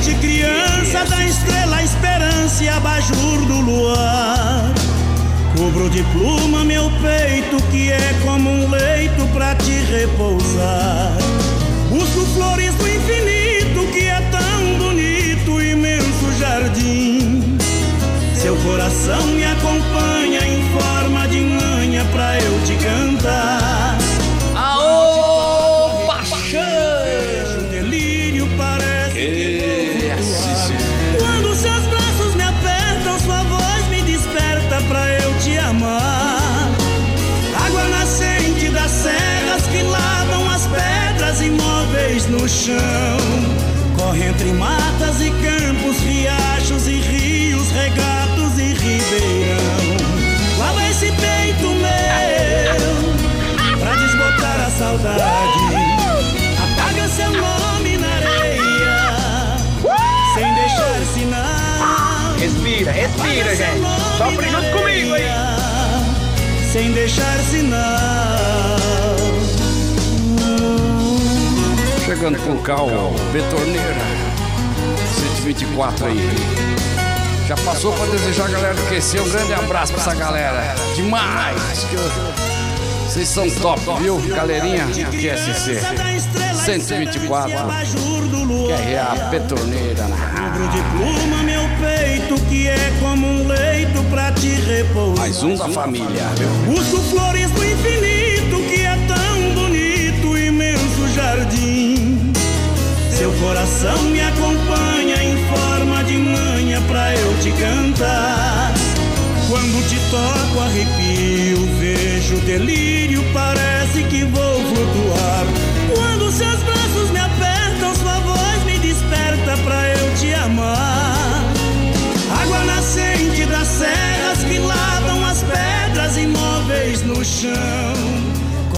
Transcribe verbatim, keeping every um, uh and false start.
Desde criança da estrela a esperança e abajur do luar. Cubro de pluma meu peito que é como um leito pra te repousar. Busco flores do infinito que é tão bonito, imenso jardim. Seu coração me acompanha em forma de manha pra eu te cantar. Aô, paixão! O delírio parece que vou flutuar. Quando seus braços me apertam, sua voz me desperta pra eu te amar. Água nascente das serras que lavam as pedras imóveis no chão. Corre entre matas e campos, riachos e rios, regatos e ribeirão. Lava esse peito meu pra desbotar a saudade. Apaga seu nome na areia sem deixar sinal. Respira, respira, gente. Sofre junto comigo aí. Sem deixar sinal. Chegando com calma, Betorneira cento e vinte e quatro aí. Já passou pra desejar a galera do Q C. Um grande abraço pra essa galera. Demais! Vocês são top, viu? Galerinha do Q S C cento e vinte e quatro. Q R A Betorneira. Cubro de pluma meu peito que é como um leito pra te repousar. Mais um da família, viu? Busco flores do infinito que é tão bonito, imenso jardim. Seu coração me acompanha em forma de manha pra eu te cantar. Quando te toco arrepio, vejo delírio, parece que vou flutuar. Quando seus braços me apertam, sua voz me desperta pra eu te amar. Água nascente das serras que lavam as pedras imóveis no chão.